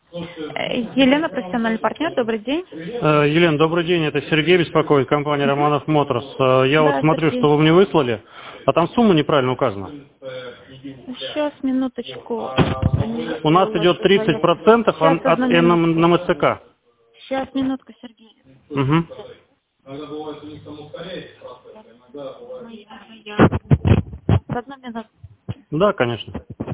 Елена, профессиональный партнер, добрый день. Елена, добрый день. Это Сергей беспокоит, компания Романов Моторс. Я вот Да, смотрю, Сергей. что вы мне выслали, а там сумма неправильно указана. Сейчас, минуточку. У нас идет 30% Сейчас, от одну минутку. НМЦК. Сейчас, минутку, Сергей. Угу. Одну минуту. Да, конечно.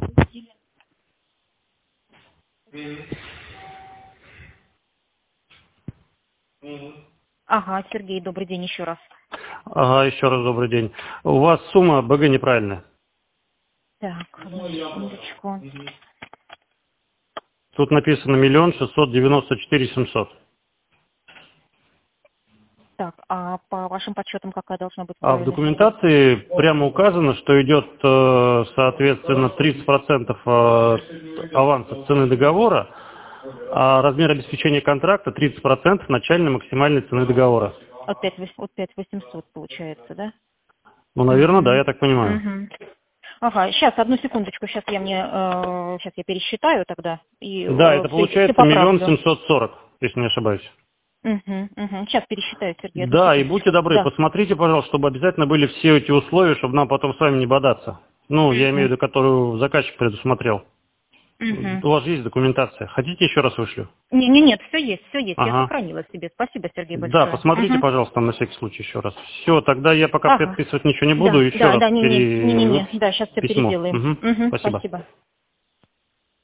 Ага, Сергей, добрый день еще раз. Ага, еще раз добрый день. У вас сумма БГ неправильная. Так, одну секундочку. Тут написано 1 694 700. Так, а по вашим подсчетам какая должна быть А в правильная сумма? документации прямо указано, что идет, соответственно, 30% аванса цены договора, а размер обеспечения контракта 30% начальной максимальной цены договора. От 5800 получается, да? Ну, наверное, да, я так понимаю. Угу. Ага, сейчас, одну секундочку, сейчас я пересчитаю тогда и Да, это все получается 1 740, если не ошибаюсь. Сейчас пересчитаю, Сергей, одну Да, и будьте секундочку. добры, Да. посмотрите, пожалуйста, чтобы обязательно были все эти условия, чтобы нам потом с вами не бодаться. Ну, я имею в виду, которую заказчик предусмотрел. У вас есть документация. Хотите, еще раз вышлю? Нет, все есть, я Ага. сохранила себе. Спасибо, Сергей, Да, большое. посмотрите, пожалуйста, на всякий случай еще раз. Все, тогда я пока Ага. подписывать ничего не буду, Да, еще раз не, вот да, сейчас все письмо. переделаем. Спасибо. Спасибо.